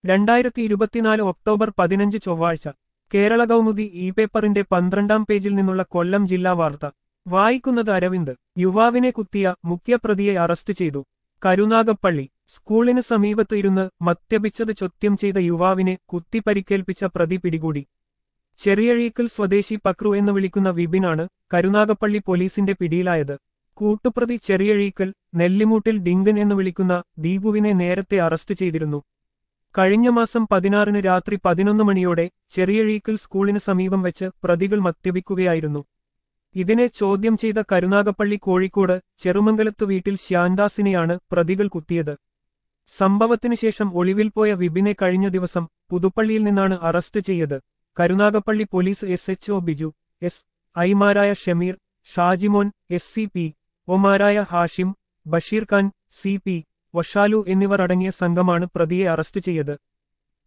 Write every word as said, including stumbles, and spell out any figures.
രണ്ടായിരത്തി ഇരുപത്തിനാല് ഒക്ടോബർ പതിനഞ്ച് ചൊവ്വാഴ്ച കേരള കൗമുദി ഇ പേപ്പറിന്റെ പന്ത്രണ്ടാം പേജിൽ നിന്നുള്ള കൊല്ലം ജില്ലാ വാർത്ത വായിക്കുന്നത് അരവിന്ദ്. യുവാവിനെ കുത്തിയ മുഖ്യപ്രതിയെ അറസ്റ്റ് ചെയ്തു. കരുനാഗപ്പള്ളി സ്കൂളിന് സമീപത്ത് ഇരുന്ന് മദ്യപിച്ചത് ചോദ്യം ചെയ്ത യുവാവിനെ കുത്തി പരിക്കേൽപ്പിച്ച പ്രതി പിടികൂടി. ചെറിയഴീക്കൽ സ്വദേശി പക്രു എന്ന് വിളിക്കുന്ന വിപിനാണ് കരുനാഗപ്പള്ളി പോലീസിന്റെ പിടിയിലായത്. കൂട്ടുപ്രതി ചെറിയഴീക്കൽ നെല്ലിമൂട്ടിൽ ഡിങ്കൻ എന്ന് വിളിക്കുന്ന ദീപുവിനെ നേരത്തെ അറസ്റ്റ് ചെയ്തിരുന്നു. കഴിഞ്ഞ മാസം പതിനാറിന് രാത്രി പതിനൊന്ന് മണിയോടെ ചെറിയഴീക്കൽ സ്കൂളിന് സമീപം വെച്ച് പ്രതികൾ മദ്യപിക്കുകയായിരുന്നു. ഇതിനെ ചോദ്യം ചെയ്ത കരുനാഗപ്പള്ളി കോഴിക്കോട് ചെറുമംഗലത്ത് വീട്ടിൽ ശ്യാൻദാസിനെയാണ് പ്രതികൾ കുത്തിയത്. സംഭവത്തിന് ശേഷം ഒളിവിൽ പോയ വിപിനെ കഴിഞ്ഞ ദിവസം പുതുപ്പള്ളിയിൽ നിന്നാണ് അറസ്റ്റ് ചെയ്തത്. Karunagappally police S H O Biju, S ഐമാരായ Shameer, Shajimon, S C P ഒമാരായ ഹാഷിം, ബഷീർ ഖാൻ, സി പി വഷാലു എന്നിവർ അടങ്ങിയ സംഘമാണ് പ്രതിയെ അറസ്റ്റ് ചെയ്തത്.